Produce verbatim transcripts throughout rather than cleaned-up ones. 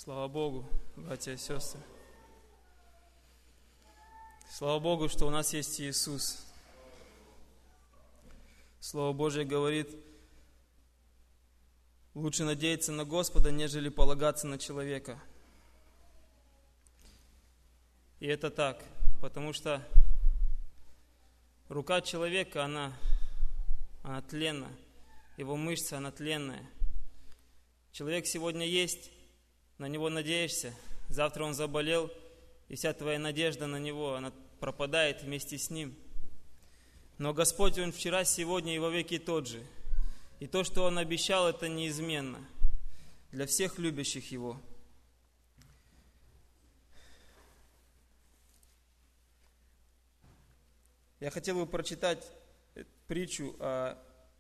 Слава Богу, братья и сестры. Слава Богу, что у нас есть Иисус. Слово Божье говорит, лучше надеяться на Господа, нежели полагаться на человека. И это так, потому что рука человека, она, она тленна, его мышцы, она тленная. Человек сегодня есть, на него надеешься, завтра он заболел, и вся твоя надежда на него, она пропадает вместе с ним. Но Господь, Он вчера, сегодня и во веки тот же. И то, что Он обещал, это неизменно для всех любящих Его. Я хотел бы прочитать притчу о,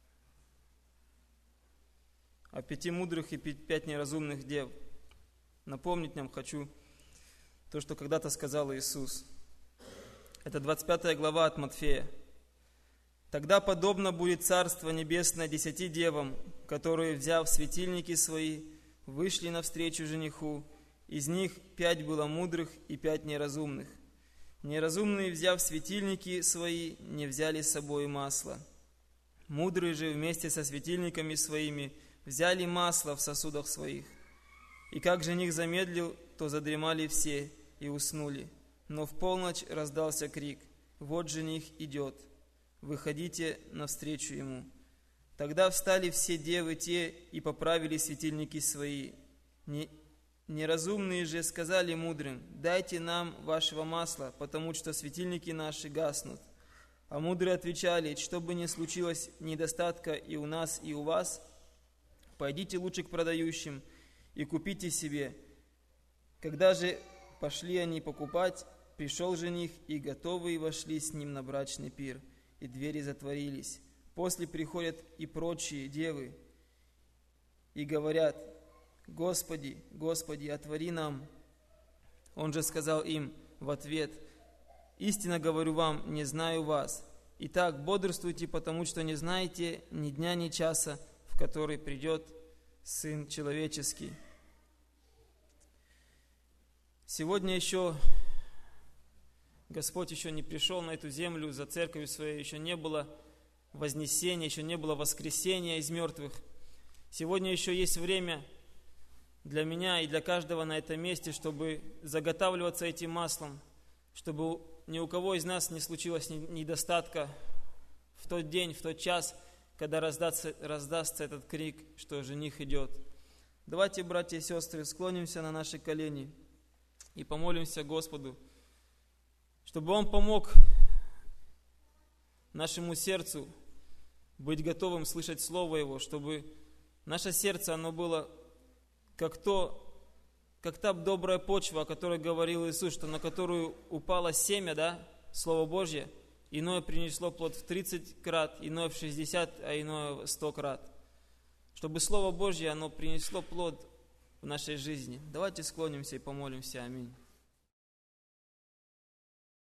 о пяти мудрых и пять неразумных дев. Напомнить нам хочу то, что когда-то сказал Иисус. Это двадцать пятая глава от Матфея. «Тогда подобно будет Царство Небесное десяти девам, которые, взяв светильники свои, вышли навстречу жениху. Из них пять было мудрых и пять неразумных. Неразумные, взяв светильники свои, не взяли с собой масла. Мудрые же вместе со светильниками своими взяли масло в сосудах своих. И как жених замедлил, то задремали все и уснули. Но в полночь раздался крик: вот жених идет, выходите навстречу ему. Тогда встали все девы те и поправили светильники свои. Не, неразумные же сказали мудрым: дайте нам вашего масла, потому что светильники наши гаснут. А мудрые отвечали: чтобы не случилось недостатка и у нас, и у вас, пойдите лучше к продающим и купите себе. Когда же пошли они покупать, пришел жених, и готовые вошли с ним на брачный пир, и двери затворились. После приходят и прочие девы, и говорят: Господи, Господи, отвори нам. Он же сказал им в ответ: истинно говорю вам, не знаю вас. Итак, бодрствуйте, потому что не знаете ни дня, ни часа, в который придет Сын Человеческий. Сегодня еще Господь еще не пришел на эту землю, за церковью своей еще не было вознесения, еще не было воскресения из мертвых. Сегодня еще есть время для меня и для каждого на этом месте, чтобы заготавливаться этим маслом, чтобы ни у кого из нас не случилось недостатка в тот день, в тот час, когда раздастся, раздастся этот крик, что жених идет. Давайте, братья и сестры, склонимся на наши колени и помолимся Господу, чтобы Он помог нашему сердцу быть готовым слышать Слово Его, чтобы наше сердце, оно было как то, как та добрая почва, о которой говорил Иисус, что на которую упало семя, да, Слово Божье, иное принесло плод в тридцать крат, иное в шестьдесят, а иное в сто крат. Чтобы Слово Божье, оно принесло плод в нашей жизни. Давайте склонимся и помолимся. Аминь.